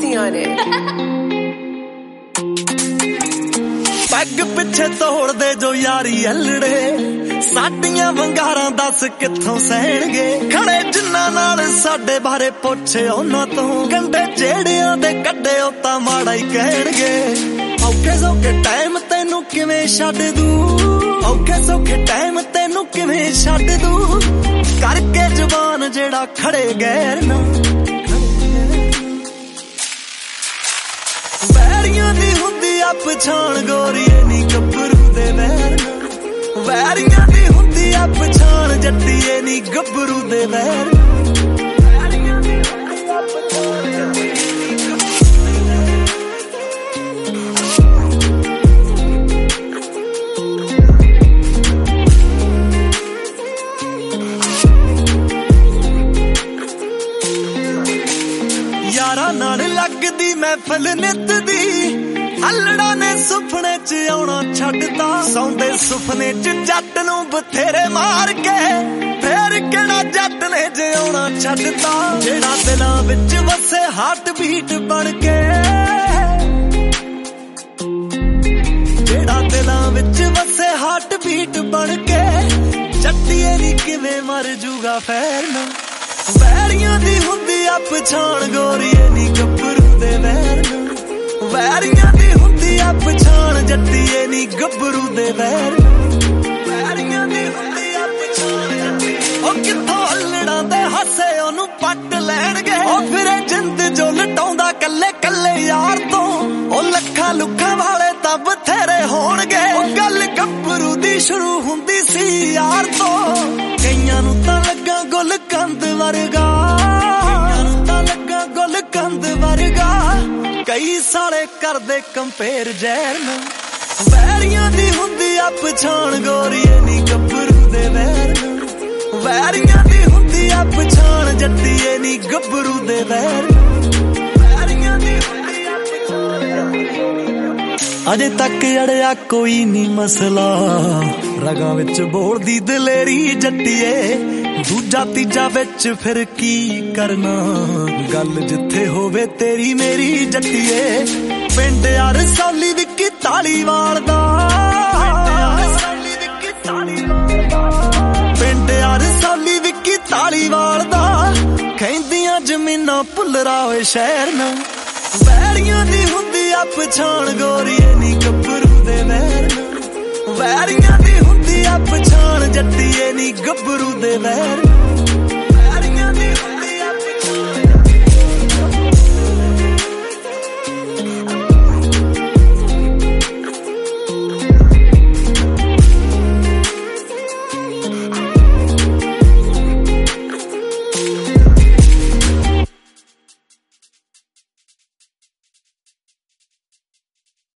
Mixy on it. Peg पिछे तोड़ दे जो यारी अल्लड़े साडियां वंगारां दस कित्थों सहणगे खड़े जिन्ना नाल साडे बारे पुछे उन्हां तों गंढे जेड़ियां दे कड्डे ओ तां माड़ा ही कहणगे औखे सौखे टाइम तैनूं किवें छड्ड दूं औखे सौखे टाइम तैनूं किवें छड्ड दूं करके जवान जेड़ा खड़े गैर ना वैरियां दी हुंदी आ पछाण गोरीए नी गब्बरू दे वैर वैरियां दी हुंदी आ पछाण जट्टीए नी गब्बरू दे वैर यारा नाल लगदी महफिल नित दी अल्लड़ा ने सुपने च आउणा छड्डता सौंदे सुपने च जट नूं बथेरे मार के फेर किहड़ा जट ने जे आउणा छड्डता जेड़ा दिलां विच वसे हार्ट बीट बन के जेड़ा दिलां विच वसे हार्ट बीट बन के जट्टीए नी किवें मर जूगा फैरना वैरियां दी हुंदी आ पछाण गोरीए नी गब्बरू दे वैर वैरियां दी हुंदी आ पछाण जट्टीए नी गब्बरू दे वैर वैरियां दी हुंदी आ पछाण ओ कित्थों अल्लड़ां दे हासे ओनू पट लैणगे ओ फिरे जिंद जो लटाउंदा कल्ले कल्ले यार तों ओ लखां लुखां वाले तां बथेरे होणगे ओ गल गब्बरू दी शुरू हुंदी सी यार तों कईयां नूं तां लग्गा गुल कंद वर्गा कईयां नूं तां लग्गा गुल कंद वर्गा कई साले करदे कंपेयर जैर ना वैरियां दी हुंदी आ पछाण गोरीए नी गब्बरू दे वैर वैरियां दी हुंदी आ पछाण जट्टीए नी गब्बरू दे वैर वैरियां दी हुंदी आ पछाण अजे तक अड़िया कोई नी मसला रगां विच बोलदी दलेरी जट्टीए दूजा तीजा विच फिर की करना गल जिथे होवे तेरी मेरी जट्टीए पिंड यार सौली विक्की धालीवाल दा पिंड यार सौली विक्की धालीवाल दा कहंदियां जमीनां भुल्लरा होए शहर ना वैरियां दी हुंदी आ पछाण गोरीए नी गब्बरू दे वैर वैरियां दी हुंदी आ पछाण जट्टीए नी गब्बरू दे वैर